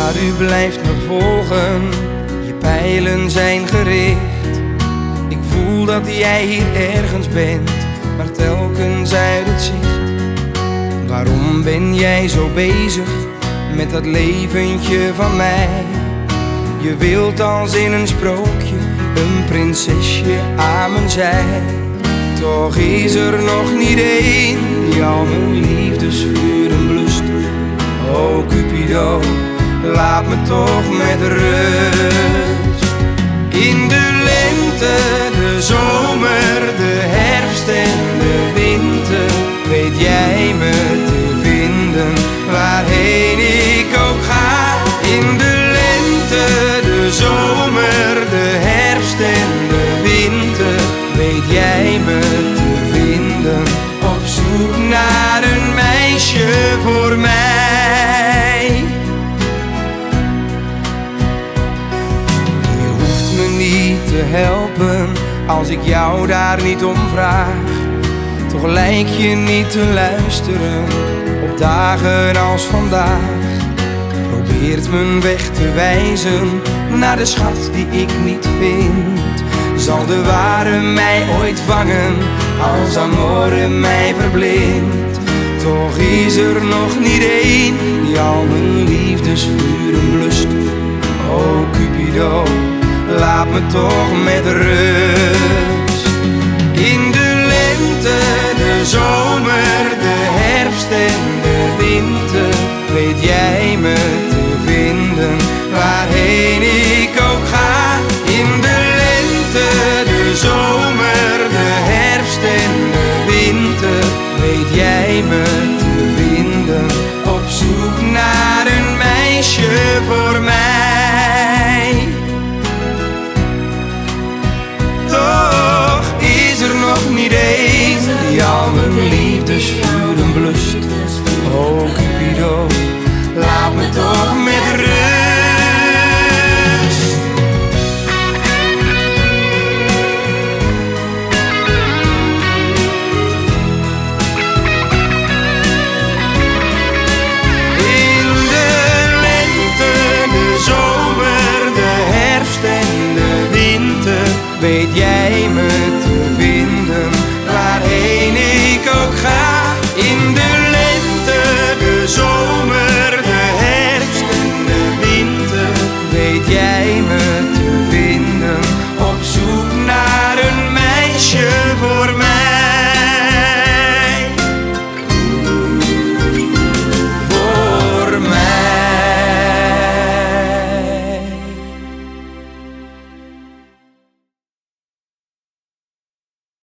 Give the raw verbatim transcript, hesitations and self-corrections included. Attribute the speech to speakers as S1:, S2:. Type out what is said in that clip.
S1: Maar u blijft me volgen, je pijlen zijn gericht. Ik voel dat jij hier ergens bent, maar telkens uit het zicht. Waarom ben jij zo bezig met dat leventje van mij? Je wilt als in een sprookje een prinsesje aan mijn zij. Toch is er nog niet één die al mijn liefdesvuren blust. Oh Cupido, laat me toch met rust. In de lente, de zomer, de herfst en de winter weet jij me te vinden, waarheen ik ook ga. In de lente, de zomer, de herfst en de winter weet jij me te vinden. Op zoek naar een meisje voor mij. Je hoeft me niet te helpen als ik jou daar niet om vraag. Toch lijk je niet te luisteren op dagen als vandaag. Probeert mijn weg te wijzen naar de schat die ik niet vind. Zal de ware mij ooit vangen als amore mij verblindt? Toch is er nog niet één die al mijn liefdesvuren blust. Oh Cupido, laat me toch met rust. In de lente, de zomer, de herfst en de winter weet jij me te vinden, waarheen ik ook ga. In de lente, de zomer, de herfst en de winter weet jij me te vinden. Op zoek naar een meisje voor mij. Toch is er nog niet één die al mijn liefdesvuren blust. Oh Cupido, laat me toch